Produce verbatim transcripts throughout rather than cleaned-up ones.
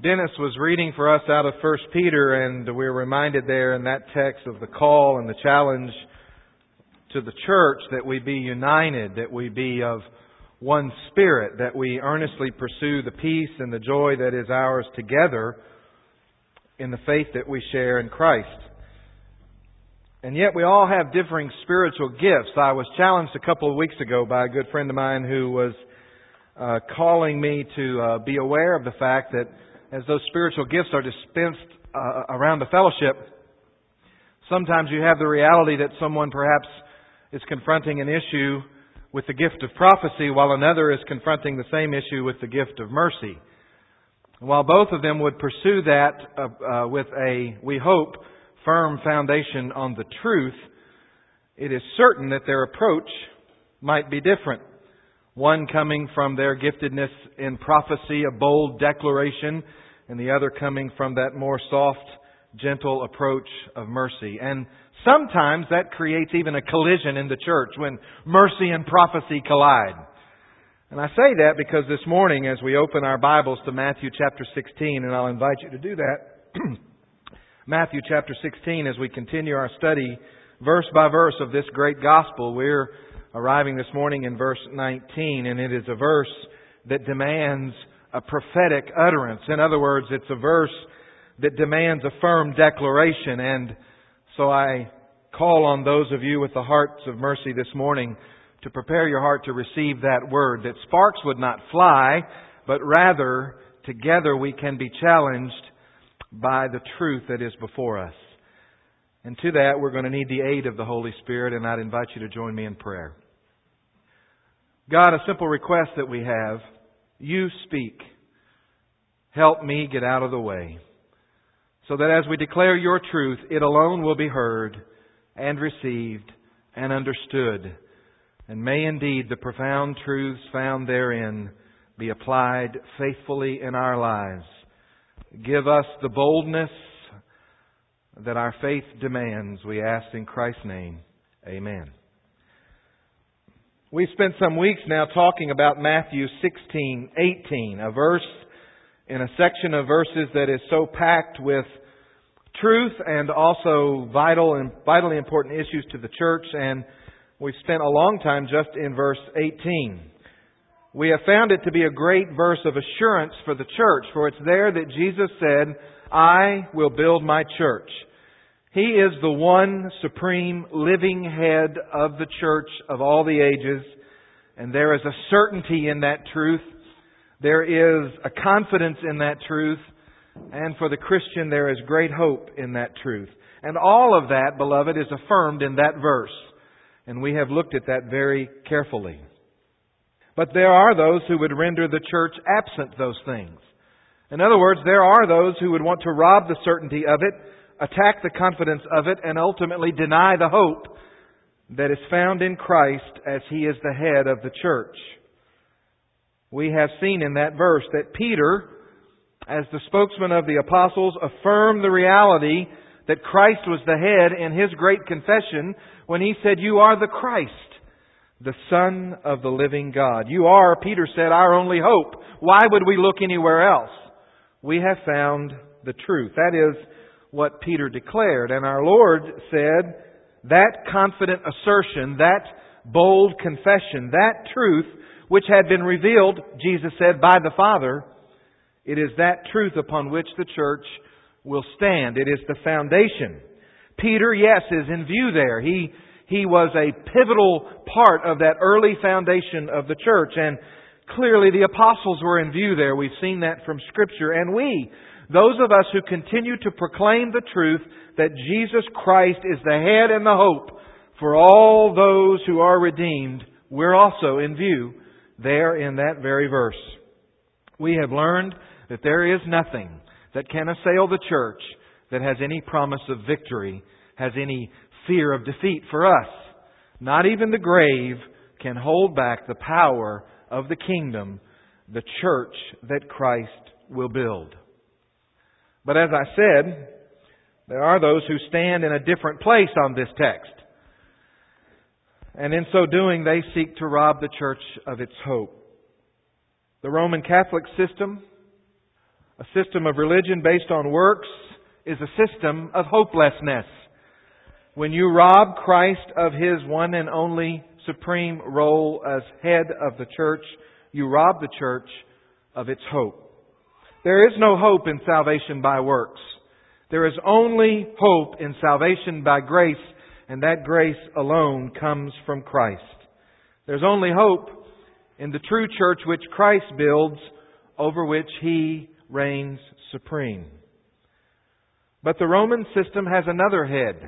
Dennis was reading for us out of First Peter, and we're reminded there in that text of the call and the challenge to the church that we be united, that we be of one spirit, that we earnestly pursue the peace and the joy that is ours together in the faith that we share in Christ. And yet we all have differing spiritual gifts. I was challenged a couple of weeks ago by a good friend of mine who was uh, calling me to uh, be aware of the fact that as those spiritual gifts are dispensed uh, around the fellowship, sometimes you have the reality that someone perhaps is confronting an issue with the gift of prophecy while another is confronting the same issue with the gift of mercy. While both of them would pursue that uh, uh, with a, we hope, firm foundation on the truth, it is certain that their approach might be different. One coming from their giftedness in prophecy, a bold declaration, and the other coming from that more soft, gentle approach of mercy. And sometimes that creates even a collision in the church when mercy and prophecy collide. And I say that because this morning as we open our Bibles to Matthew chapter sixteen, and I'll invite you to do that, Matthew chapter sixteen, as we continue our study verse by verse of this great gospel, we're arriving this morning in verse nineteen, and it is a verse that demands a prophetic utterance. In other words, it's a verse that demands a firm declaration. And so I call on those of you with the hearts of mercy this morning to prepare your heart to receive that word, that sparks would not fly, but rather together we can be challenged by the truth that is before us. And to that we're going to need the aid of the Holy Spirit, and I'd invite you to join me in prayer. God, a simple request that we have, you speak. Help me get out of the way, so that as we declare your truth, it alone will be heard and received and understood. And may indeed the profound truths found therein be applied faithfully in our lives. Give us the boldness that our faith demands, we ask in Christ's name. Amen. We've spent some weeks now talking about Matthew sixteen eighteen, a verse in a section of verses that is so packed with truth and also vital and vitally important issues to the church. And we've spent a long time just in verse eighteen. We have found it to be a great verse of assurance for the church, for it's there that Jesus said, I will build my church. He is the one supreme living head of the church of all the ages, and there is a certainty in that truth. There is a confidence in that truth, and for the Christian there is great hope in that truth. And all of that, beloved, is affirmed in that verse, and we have looked at that very carefully. But there are those who would render the church absent those things. In other words, there are those who would want to rob the certainty of it, attack the confidence of it, and ultimately deny the hope that is found in Christ as He is the head of the church. We have seen in that verse that Peter, as the spokesman of the apostles, affirmed the reality that Christ was the head in his great confession when he said, you are the Christ, the Son of the living God. You are, Peter said, our only hope. Why would we look anywhere else? We have found the truth. That is what Peter declared. And our Lord said that confident assertion, that bold confession, that truth which had been revealed, Jesus said, by the Father, it is that truth upon which the church will stand. It is the foundation. Peter, yes, is in view there. He, he was a pivotal part of that early foundation of the church. And clearly the apostles were in view there. We've seen that from Scripture. And we, those of us who continue to proclaim the truth that Jesus Christ is the head and the hope for all those who are redeemed, we're also in view there in that very verse. We have learned that there is nothing that can assail the church that has any promise of victory, has any fear of defeat for us. Not even the grave can hold back the power of the kingdom, the church that Christ will build. But as I said, there are those who stand in a different place on this text. And in so doing, they seek to rob the church of its hope. The Roman Catholic system A system of religion based on works is a system of hopelessness. When you rob Christ of His one and only supreme role as head of the church, you rob the church of its hope. There is no hope in salvation by works. There is only hope in salvation by grace, and that grace alone comes from Christ. There's only hope in the true church which Christ builds, over which He reigns supreme. But the Roman system has another head,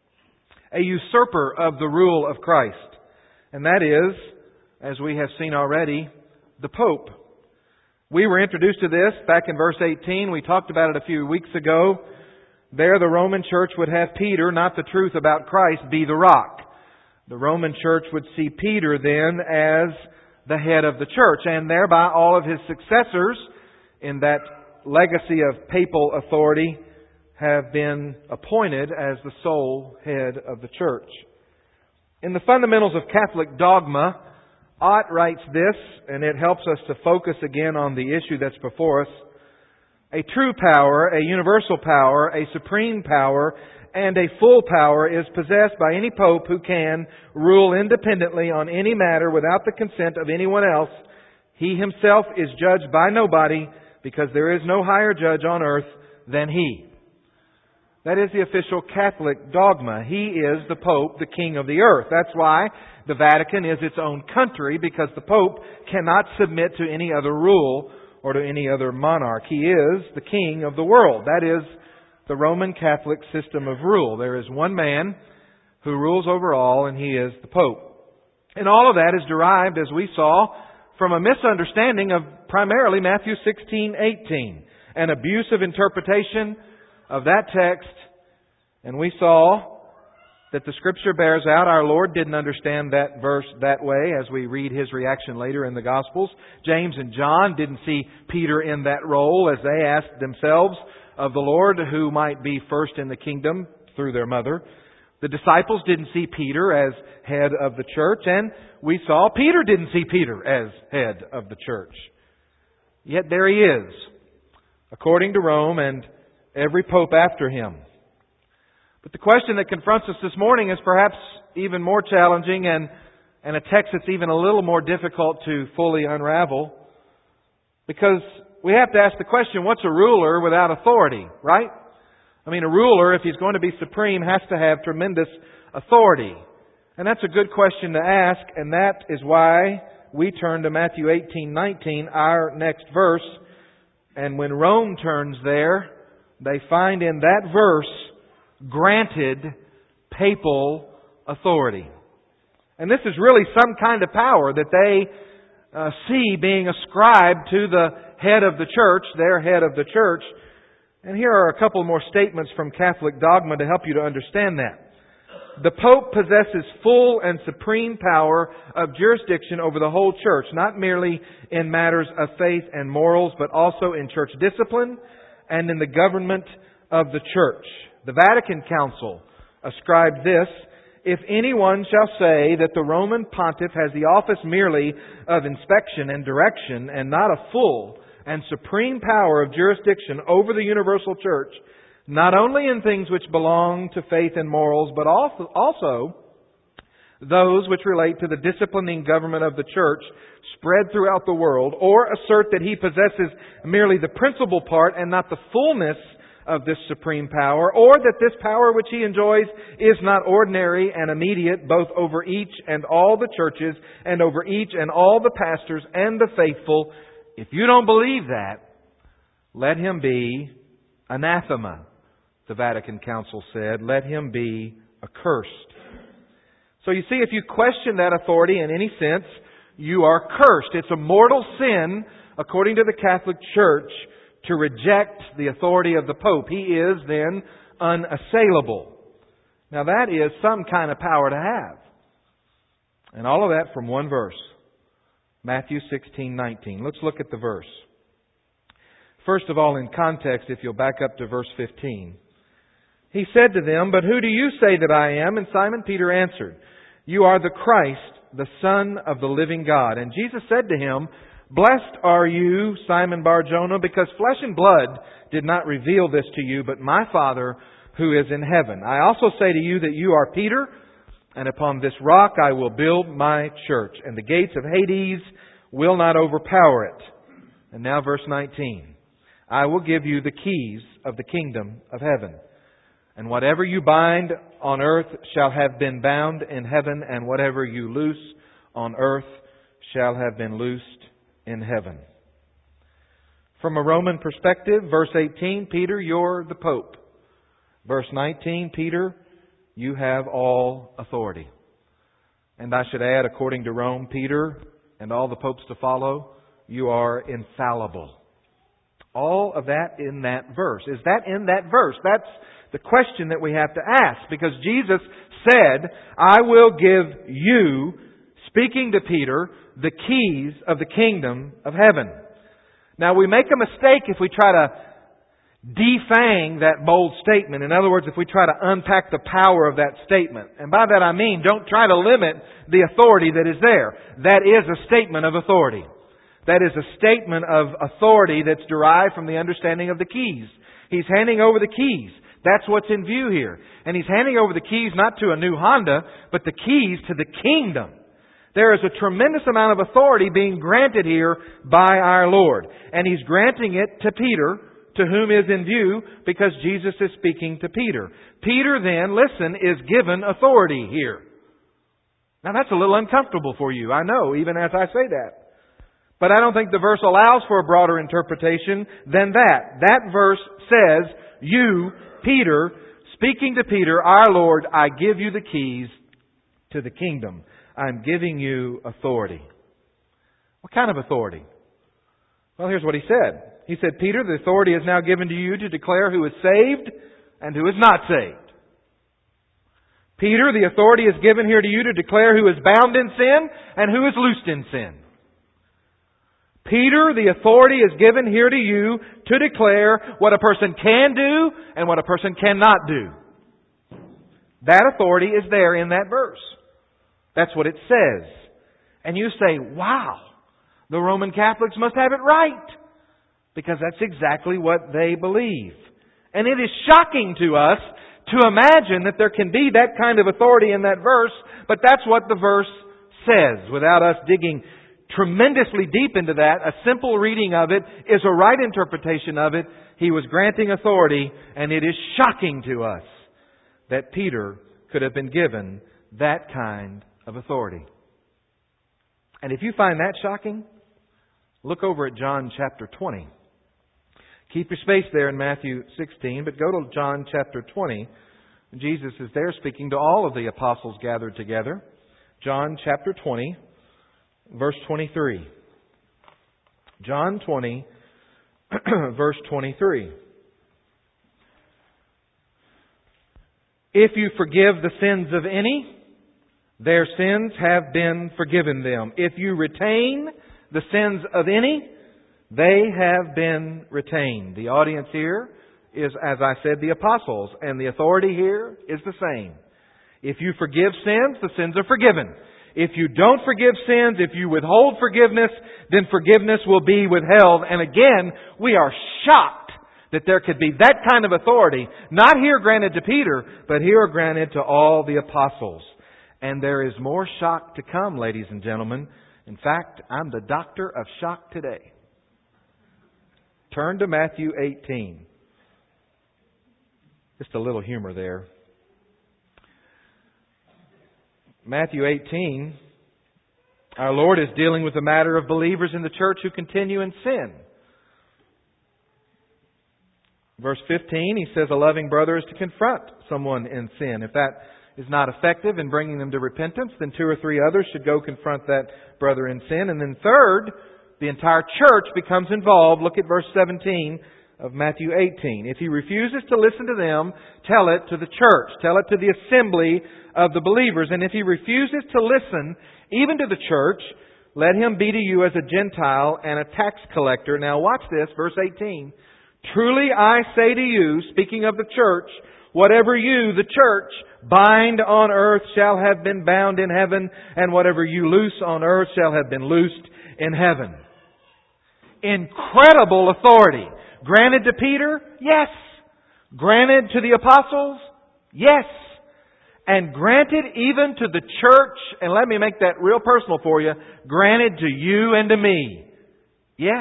a usurper of the rule of Christ. And that is, as we have seen already, the Pope. We were introduced to this back in verse eighteen. We talked about it a few weeks ago. There the Roman church would have Peter, not the truth about Christ, be the rock. The Roman church would see Peter then as the head of the church, and thereby all of his successors in that legacy of papal authority have been appointed as the sole head of the church. In the Fundamentals of Catholic Dogma, Ott writes this, and it helps us to focus again on the issue that's before us. A true power, a universal power, a supreme power, and a full power is possessed by any pope who can rule independently on any matter without the consent of anyone else. He himself is judged by nobody, because there is no higher judge on earth than He. That is the official Catholic dogma. He is the Pope, the King of the earth. That's why the Vatican is its own country, because the Pope cannot submit to any other rule or to any other monarch. He is the King of the world. That is the Roman Catholic system of rule. There is one man who rules over all, and He is the Pope. And all of that is derived, as we saw, from a misunderstanding of primarily Matthew sixteen eighteen, an abusive interpretation of that text. And we saw that the Scripture bears out our Lord didn't understand that verse that way, as we read His reaction later in the Gospels. James and John didn't see Peter in that role as they asked themselves of the Lord who might be first in the kingdom through their mother. The disciples didn't see Peter as head of the church, and we saw Peter didn't see Peter as head of the church. Yet there he is, according to Rome and every pope after him. But the question that confronts us this morning is perhaps even more challenging, and, and a text that's even a little more difficult to fully unravel. Because we have to ask the question, what's a ruler without authority, right? I mean, a ruler, if he's going to be supreme, has to have tremendous authority. And that's a good question to ask, and that is why we turn to Matthew eighteen nineteen, our next verse. And when Rome turns there, they find in that verse granted papal authority. And this is really some kind of power that they uh, see being ascribed to the head of the church, their head of the church. And here are a couple more statements from Catholic dogma to help you to understand that. The Pope possesses full and supreme power of jurisdiction over the whole church, not merely in matters of faith and morals, but also in church discipline and in the government of the church. The Vatican Council ascribed this: if anyone shall say that the Roman Pontiff has the office merely of inspection and direction and not a full and supreme power of jurisdiction over the universal church, not only in things which belong to faith and morals, but also, also those which relate to the disciplining government of the church spread throughout the world, or assert that he possesses merely the principal part and not the fullness of this supreme power, or that this power which he enjoys is not ordinary and immediate, both over each and all the churches and over each and all the pastors and the faithful, if you don't believe that, let him be anathema. The Vatican Council said, let him be accursed. So you see, if you question that authority in any sense, you are cursed. It's a mortal sin, according to the Catholic Church, to reject the authority of the Pope. He is then unassailable. Now that is some kind of power to have. And all of that from one verse. Matthew sixteen nineteen. Let's look at the verse. First of all, in context, if you'll back up to verse fifteen. He said to them, "But who do you say that I am?" And Simon Peter answered, "You are the Christ, the Son of the living God." And Jesus said to him, Blessed are you, Simon Bar-Jonah, because flesh and blood did not reveal this to you, but my Father who is in heaven. I also say to you that you are Peter, and upon this rock I will build my church, and the gates of Hades will not overpower it. And now verse nineteen. I will give you the keys of the kingdom of heaven. And whatever you bind on earth shall have been bound in heaven, and whatever you loose on earth shall have been loosed in heaven. From a Roman perspective, verse eighteen, Peter, you're the Pope. Verse nineteen, Peter, you have all authority. And I should add, according to Rome, Peter and all the popes to follow, you are infallible. All of that in that verse. Is that in that verse? That's the question that we have to ask. Because Jesus said, I will give you, speaking to Peter, the keys of the kingdom of heaven. Now we make a mistake if we try to defang that bold statement. In other words, if we try to unpack the power of that statement. And by that I mean, don't try to limit the authority that is there. That is a statement of authority. That is a statement of authority that's derived from the understanding of the keys. He's handing over the keys. That's what's in view here. And He's handing over the keys not to a new Honda, but the keys to the kingdom. There is a tremendous amount of authority being granted here by our Lord. And He's granting it to Peter, to whom is in view, because Jesus is speaking to Peter. Peter then, listen, is given authority here. Now that's a little uncomfortable for you, I know, even as I say that. But I don't think the verse allows for a broader interpretation than that. That verse says, you, Peter, speaking to Peter, our Lord, I give you the keys to the kingdom. I'm giving you authority. What kind of authority? Well, here's what He said. He said, Peter, the authority is now given to you to declare who is saved and who is not saved. Peter, the authority is given here to you to declare who is bound in sin and who is loosed in sin. Peter, the authority is given here to you to declare what a person can do and what a person cannot do. That authority is there in that verse. That's what it says. And you say, wow, the Roman Catholics must have it right. Because that's exactly what they believe. And it is shocking to us to imagine that there can be that kind of authority in that verse, but that's what the verse says. Without us digging tremendously deep into that, a simple reading of it is a right interpretation of it. He was granting authority, and it is shocking to us that Peter could have been given that kind of authority. And if you find that shocking, look over at John chapter twenty. Keep your space there in Matthew sixteen, but go to John chapter twenty. Jesus is there speaking to all of the apostles gathered together. John chapter twenty, verse twenty-three. John twenty, verse twenty-three. If you forgive the sins of any, their sins have been forgiven them. If you retain the sins of any, they have been retained. The audience here is, as I said, the apostles. And the authority here is the same. If you forgive sins, the sins are forgiven. If you don't forgive sins, if you withhold forgiveness, then forgiveness will be withheld. And again, we are shocked that there could be that kind of authority, not here granted to Peter, but here granted to all the apostles. And there is more shock to come, ladies and gentlemen. In fact, I'm the doctor of shock today. Turn to Matthew eighteen. Just a little humor there. Matthew eighteen, our Lord is dealing with the matter of believers in the church who continue in sin. Verse fifteen, He says a loving brother is to confront someone in sin. If that is not effective in bringing them to repentance, then two or three others should go confront that brother in sin. And then third, the entire church becomes involved. Look at verse seventeen of Matthew eighteen. If he refuses to listen to them, tell it to the church. Tell it to the assembly of the believers. And if he refuses to listen, even to the church, let him be to you as a Gentile and a tax collector. Now watch this, verse eighteen. Truly I say to you, speaking of the church, whatever you, the church, bind on earth shall have been bound in heaven, and whatever you loose on earth shall have been loosed in heaven. incredible authority. Granted to Peter? Yes. Granted to the apostles? Yes. And granted even to the church, and let me make that real personal for you, granted to you and to me. Yes.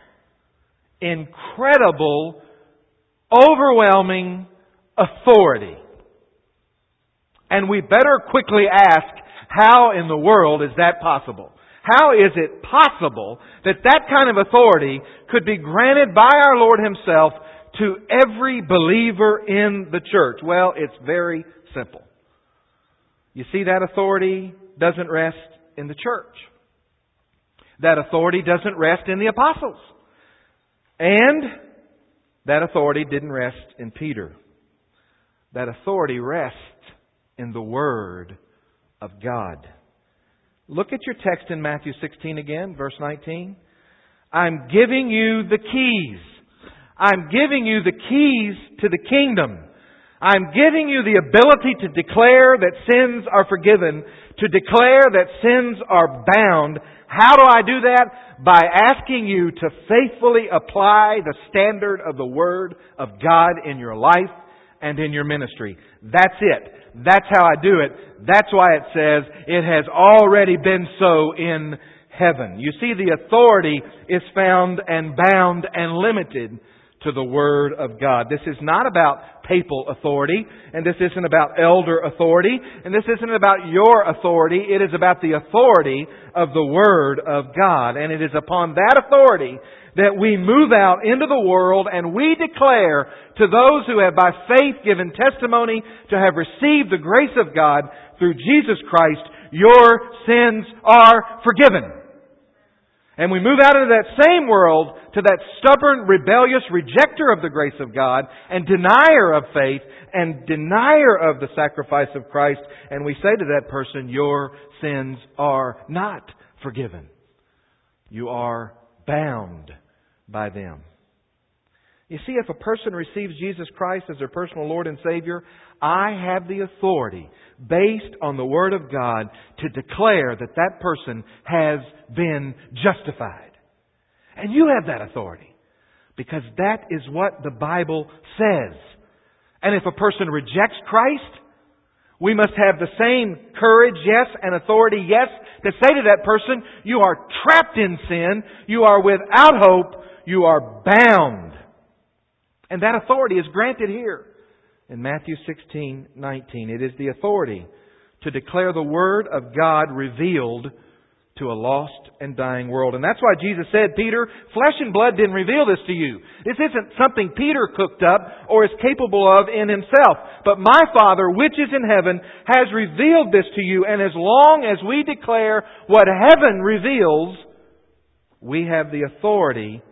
Incredible, overwhelming authority. And we better quickly ask, how in the world is that possible? How is it possible that that kind of authority could be granted by our Lord Himself to every believer in the church? Well, it's very simple. You see, that authority doesn't rest in the church. That authority doesn't rest in the apostles. And that authority didn't rest in Peter. That authority rests in the Word of God. Look at your text in Matthew sixteen again, verse nineteen. I'm giving you the keys. I'm giving you the keys to the kingdom. I'm giving you the ability to declare that sins are forgiven, to declare that sins are bound. How do I do that? By asking you to faithfully apply the standard of the Word of God in your life and in your ministry. That's it. That's how I do it. That's why it says it has already been so in heaven. You see, the authority is found and bound and limited to the Word of God. This is not about papal authority, and this isn't about elder authority, and this isn't about your authority. It is about the authority of the Word of God. And it is upon that authority that we move out into the world and we declare to those who have by faith given testimony to have received the grace of God through Jesus Christ, your sins are forgiven. And we move out into that same world to that stubborn, rebellious rejecter of the grace of God and denier of faith and denier of the sacrifice of Christ. And we say to that person, your sins are not forgiven. You are bound by them. You see, if a person receives Jesus Christ as their personal Lord and Savior, I have the authority, based on the Word of God, to declare that that person has been justified. And you have that authority, because that is what the Bible says. And if a person rejects Christ, we must have the same courage, yes, and authority, yes, to say to that person, you are trapped in sin, you are without hope, you are bound. And that authority is granted here in Matthew sixteen nineteen. It is the authority to declare the Word of God revealed to a lost and dying world. And that's why Jesus said, Peter, flesh and blood didn't reveal this to you. This isn't something Peter cooked up or is capable of in himself. But my Father, which is in heaven, has revealed this to you. And as long as we declare what heaven reveals, we have the authority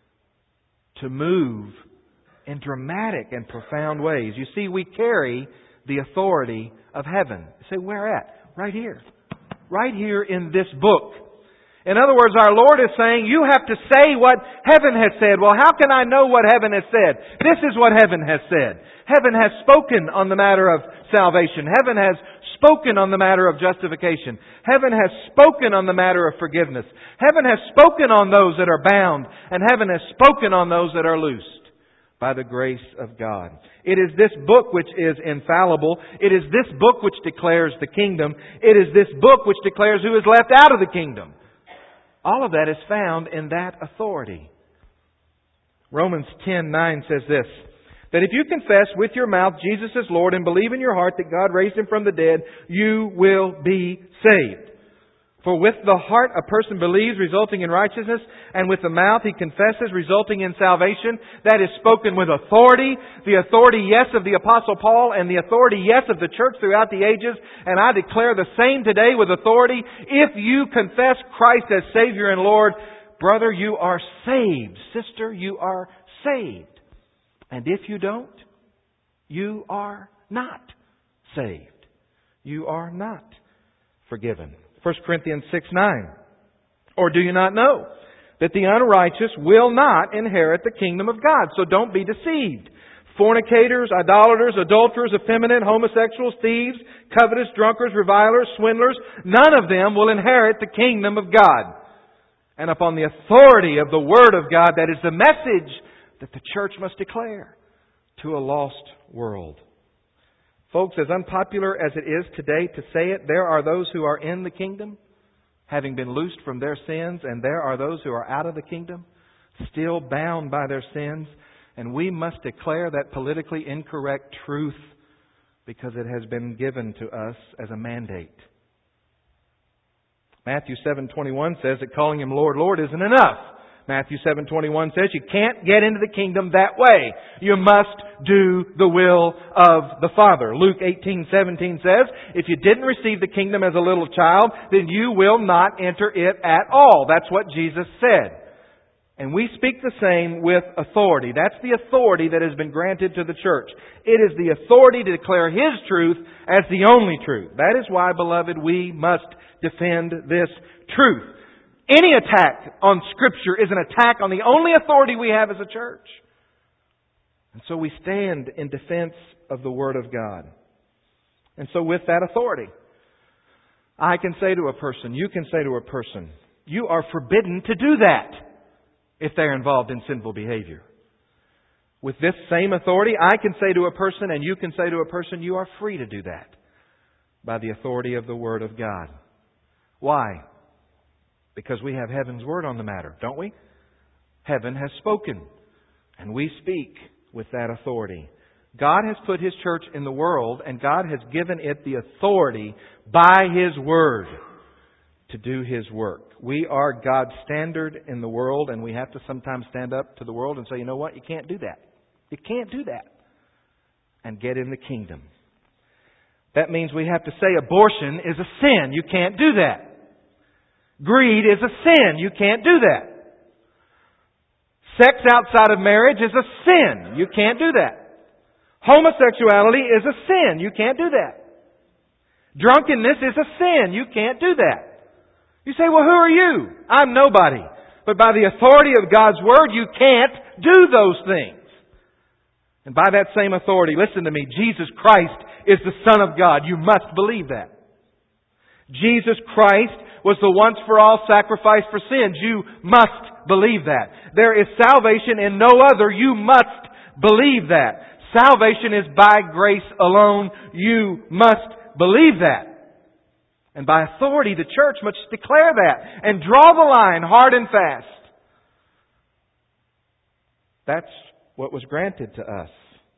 to move in dramatic and profound ways. You see, we carry the authority of heaven. You say, where at? Right here. Right here in this book. In other words, our Lord is saying, you have to say what heaven has said. Well, how can I know what heaven has said? This is what heaven has said. Heaven has spoken on the matter of salvation. Heaven has spoken on the matter of justification. Heaven has spoken on the matter of forgiveness. Heaven has spoken on those that are bound. And heaven has spoken on those that are loosed by the grace of God. It is this book which is infallible. It is this book which declares the kingdom. It is this book which declares who is left out of the kingdom. All of that is found in that authority. Romans ten nine says this, that if you confess with your mouth Jesus is Lord and believe in your heart that God raised Him from the dead, you will be saved. For with the heart a person believes, resulting in righteousness, and with the mouth he confesses, resulting in salvation. That is spoken with authority. The authority, yes, of the Apostle Paul, and the authority, yes, of the church throughout the ages. And I declare the same today with authority. If you confess Christ as Savior and Lord, brother, you are saved. Sister, you are saved. And if you don't, you are not saved. You are not forgiven. First Corinthians six nine. Or do you not know that the unrighteous will not inherit the kingdom of God? So don't be deceived. Fornicators, idolaters, adulterers, effeminate, homosexuals, thieves, covetous, drunkards, revilers, swindlers, none of them will inherit the kingdom of God. and upon the authority of the Word of God that is the message that the church must declare to a lost world. Folks, as unpopular as it is today to say it, there are those who are in the kingdom, having been loosed from their sins, and there are those who are out of the kingdom, still bound by their sins, and we must declare that politically incorrect truth because it has been given to us as a mandate. Matthew seven twenty-one says that calling Him Lord, Lord isn't enough. Matthew seven twenty-one says you can't get into the kingdom that way. You must do the will of the Father. Luke eighteen seventeen says, if you didn't receive the kingdom as a little child, then you will not enter it at all. That's what Jesus said. And we speak the same with authority. That's the authority that has been granted to the church. It is the authority to declare His truth as the only truth. That is why, beloved, we must defend this truth. Any attack on Scripture is an attack on the only authority we have as a church. And so we stand in defense of the Word of God. And so with that authority, I can say to a person, you can say to a person, you are forbidden to do that if they're involved in sinful behavior. With this same authority, I can say to a person, and you can say to a person, you are free to do that by the authority of the Word of God. Why? Because we have heaven's word on the matter, don't we? Heaven has spoken, and we speak with that authority. God has put His church in the world, and God has given it the authority by His Word to do His work. We are God's standard in the world, and we have to sometimes stand up to the world and say, you know what, you can't do that. You can't do that. And get in the kingdom. That means we have to say abortion is a sin. You can't do that. Greed is a sin. You can't do that. Sex outside of marriage is a sin. You can't do that. Homosexuality is a sin. You can't do that. Drunkenness is a sin. You can't do that. You say, well, who are you? I'm nobody. But by the authority of God's Word, you can't do those things. And by that same authority, listen to me, Jesus Christ is the Son of God. You must believe that. Jesus Christ was the once for all sacrifice for sins. You must believe that. There is salvation in no other. You must believe that. Salvation is by grace alone. You must believe that. And by authority, the church must declare that and draw the line hard and fast. That's what was granted to us.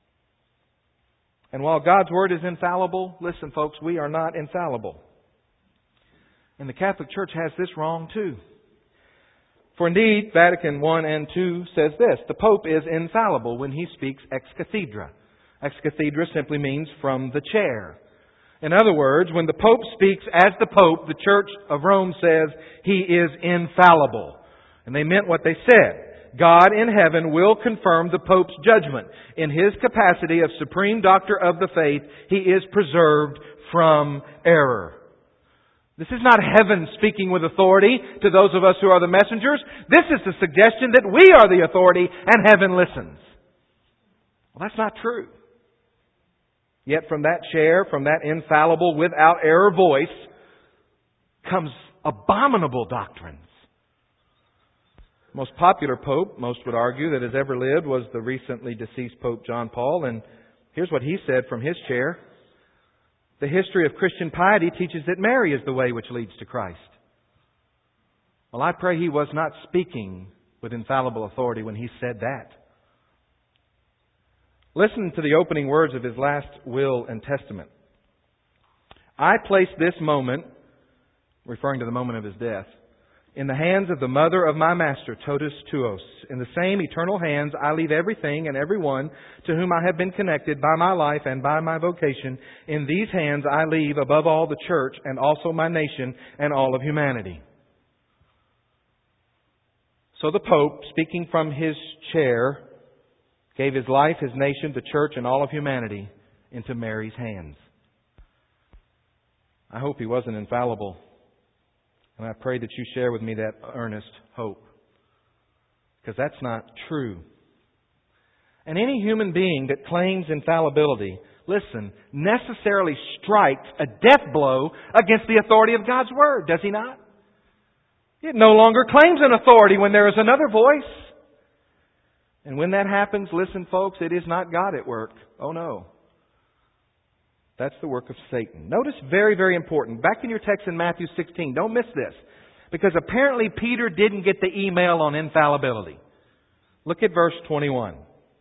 And while God's Word is infallible, listen folks, we are not infallible. And the Catholic Church has this wrong too. For indeed, Vatican one and two says this, the Pope is infallible when he speaks ex cathedra. Ex cathedra simply means from the chair. In other words, when the Pope speaks as the Pope, the Church of Rome says he is infallible. And they meant what they said. God in heaven will confirm the Pope's judgment. In His capacity of supreme doctor of the faith, He is preserved from error. This is not heaven speaking with authority to those of us who are the messengers. This is the suggestion that we are the authority and heaven listens. Well, that's not true. Yet from that chair, from that infallible, without error voice, comes abominable doctrines. The most popular pope, most would argue, that has ever lived was the recently deceased Pope John Paul. And here's what he said from his chair. The history of Christian piety teaches that Mary is the way which leads to Christ. Well, I pray he was not speaking with infallible authority when he said that. Listen to the opening words of his last will and testament. I place this moment, referring to the moment of his death, in the hands of the mother of my master, Totus Tuos. In the same eternal hands I leave everything and everyone to whom I have been connected by my life and by my vocation. In these hands I leave above all the church and also my nation and all of humanity. So the Pope, speaking from his chair, gave his life, his nation, the church, and all of humanity into Mary's hands. I hope he wasn't infallible. And I pray that you share with me that earnest hope. Because that's not true. And any human being that claims infallibility, listen, necessarily strikes a death blow against the authority of God's Word, does he not? It no longer claims an authority when there is another voice. And when that happens, listen folks, it is not God at work. Oh no. That's the work of Satan. Notice, very, very important. Back in your text in Matthew sixteen, don't miss this. Because apparently Peter didn't get the email on infallibility. Look at verse twenty-one.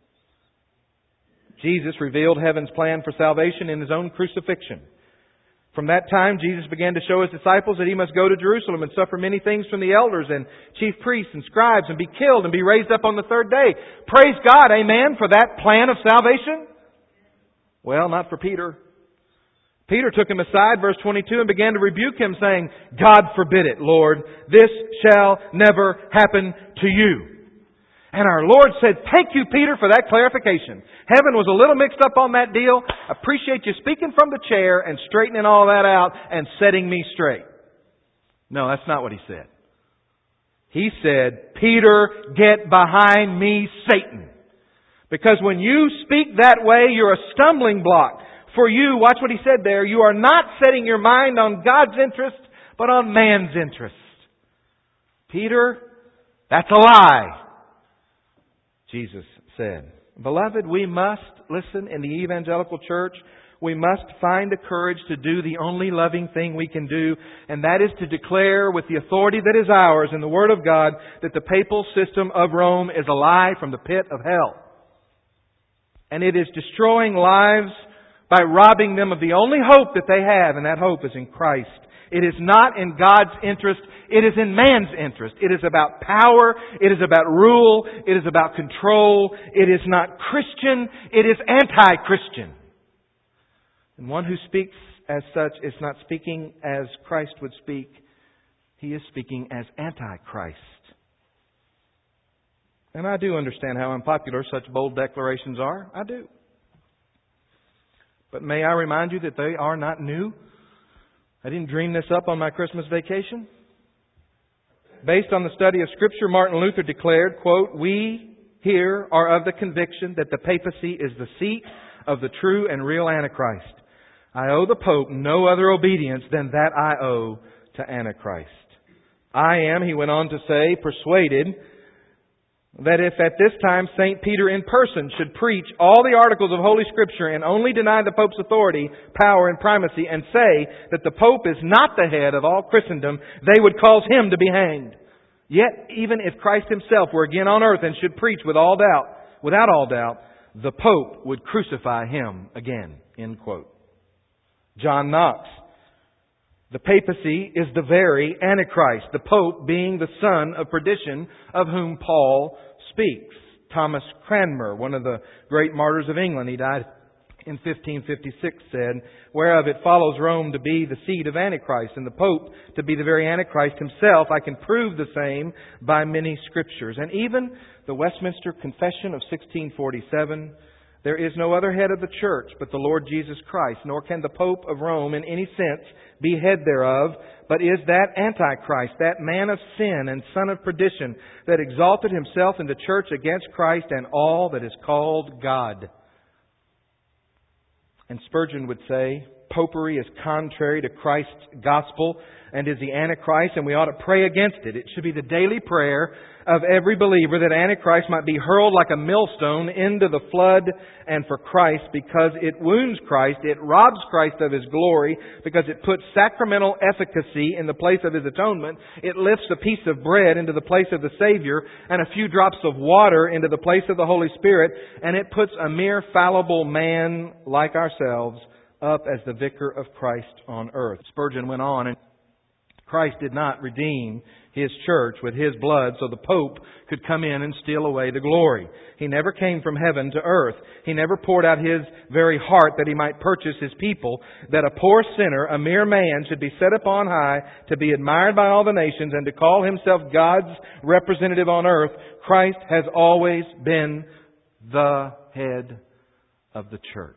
Jesus revealed heaven's plan for salvation in His own crucifixion. From that time, Jesus began to show His disciples that He must go to Jerusalem and suffer many things from the elders and chief priests and scribes and be killed and be raised up on the third day. Praise God, amen, for that plan of salvation? Well, not for Peter. Peter took him aside, verse twenty-two, and began to rebuke him, saying, God forbid it, Lord. This shall never happen to you. And our Lord said, thank you, Peter, for that clarification. Heaven was a little mixed up on that deal. Appreciate you speaking from the chair and straightening all that out and setting me straight. No, that's not what He said. He said, Peter, get behind me, Satan. Because when you speak that way, you're a stumbling block. For you, watch what He said there, you are not setting your mind on God's interest, but on man's interest. Peter, that's a lie. Jesus said, Beloved, we must, listen, in the evangelical church, we must find the courage to do the only loving thing we can do, and that is to declare with the authority that is ours in the Word of God that the papal system of Rome is a lie from the pit of hell. And it is destroying lives by robbing them of the only hope that they have, and that hope is in Christ. It is not in God's interest. It is in man's interest. It is about power. It is about rule. It is about control. It is not Christian. It is anti-Christian. And one who speaks as such is not speaking as Christ would speak. He is speaking as anti-Christ. And I do understand how unpopular such bold declarations are. I do. But may I remind you that they are not new? I didn't dream this up on my Christmas vacation. Based on the study of Scripture, Martin Luther declared, quote, We here are of the conviction that the papacy is the seat of the true and real Antichrist. I owe the Pope no other obedience than that I owe to Antichrist. I am, he went on to say, persuaded that if at this time Saint Peter in person should preach all the articles of Holy Scripture and only deny the Pope's authority, power, and primacy, and say that the Pope is not the head of all Christendom, they would cause him to be hanged. Yet, even if Christ Himself were again on earth and should preach with all doubt, without all doubt, the Pope would crucify him again. End quote. John Knox. The papacy is the very Antichrist, the Pope being the son of perdition of whom Paul speaks. Thomas Cranmer, one of the great martyrs of England, he died in fifteen fifty-six, said, Whereof it follows Rome to be the seat of Antichrist, and the Pope to be the very Antichrist himself, I can prove the same by many Scriptures. And even the Westminster Confession of sixteen forty-seven, there is no other head of the Church but the Lord Jesus Christ, nor can the Pope of Rome in any sense be head thereof, but is that Antichrist, that man of sin and son of perdition, that exalted himself in the church against Christ and all that is called God. And Spurgeon would say, Popery is contrary to Christ's gospel and is the Antichrist, and we ought to pray against it. It should be the daily prayer of every believer that Antichrist might be hurled like a millstone into the flood, and for Christ, because it wounds Christ, it robs Christ of His glory, because it puts sacramental efficacy in the place of His atonement, it lifts a piece of bread into the place of the Savior, and a few drops of water into the place of the Holy Spirit, and it puts a mere fallible man like ourselves up as the vicar of Christ on earth. Spurgeon went on, and Christ did not redeem His church with His blood so the Pope could come in and steal away the glory. He never came from heaven to earth. He never poured out His very heart that He might purchase His people, that a poor sinner, a mere man, should be set up on high to be admired by all the nations and to call Himself God's representative on earth. Christ has always been the head of the church.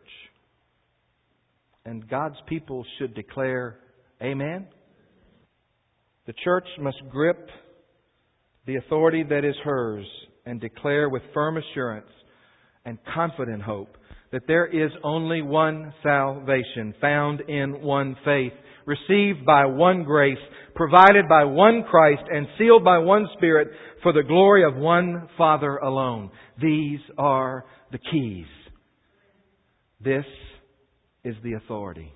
And God's people should declare, Amen. The church must grip the authority that is hers and declare with firm assurance and confident hope that there is only one salvation found in one faith, received by one grace, provided by one Christ, and sealed by one Spirit for the glory of one Father alone. These are the keys. This is the authority.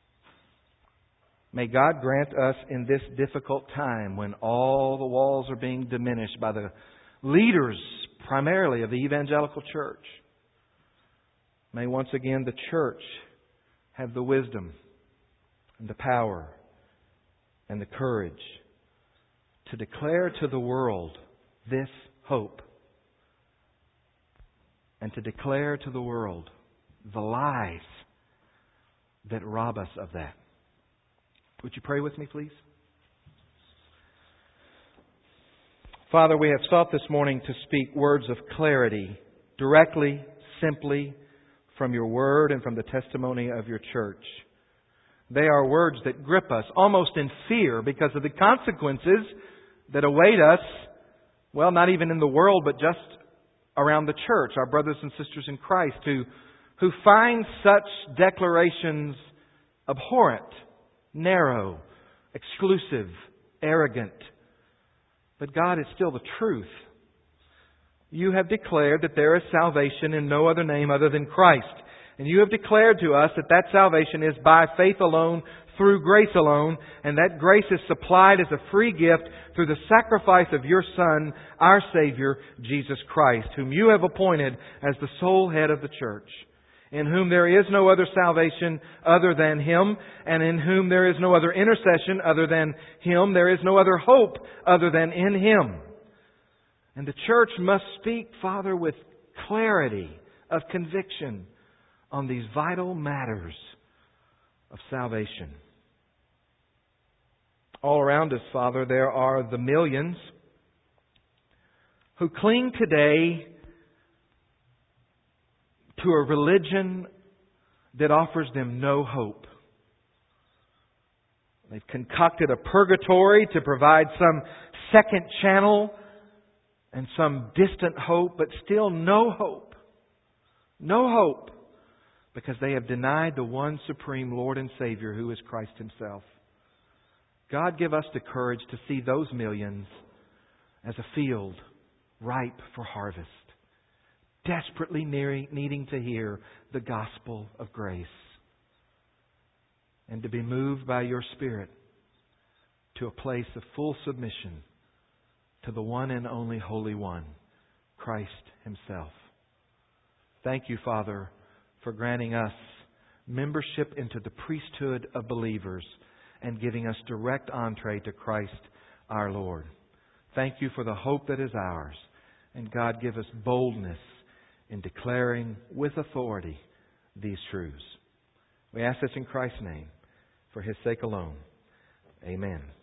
May God grant us in this difficult time when all the walls are being diminished by the leaders primarily of the evangelical church. May once again the church have the wisdom and the power and the courage to declare to the world this hope and to declare to the world the lies that rob us of that. Would you pray with me, please? Father, we have sought this morning to speak words of clarity, directly, simply, from your word and from the testimony of your church. They are words that grip us almost in fear because of the consequences that await us, well, not even in the world, but just around the church, our brothers and sisters in Christ, who, who find such declarations abhorrent, narrow, exclusive, arrogant. But God is still the truth. You have declared that there is salvation in no other name other than Christ. And you have declared to us that that salvation is by faith alone, through grace alone, and that grace is supplied as a free gift through the sacrifice of your Son, our Savior, Jesus Christ, whom you have appointed as the sole head of the church, in whom there is no other salvation other than Him, and in whom there is no other intercession other than Him. There is no other hope other than in Him. And the church must speak, Father, with clarity of conviction on these vital matters of salvation. All around us, Father, there are the millions who cling today to a religion that offers them no hope. They've concocted a purgatory to provide some second channel and some distant hope, but still no hope. No hope. Because they have denied the one supreme Lord and Savior who is Christ Himself. God, give us the courage to see those millions as a field ripe for harvest, desperately needing to hear the gospel of grace, and to be moved by your Spirit to a place of full submission to the one and only Holy One, Christ Himself. Thank you, Father, for granting us membership into the priesthood of believers and giving us direct entree to Christ our Lord. Thank you for the hope that is ours. And God, give us boldness in declaring with authority these truths. We ask this in Christ's name, for His sake alone. Amen.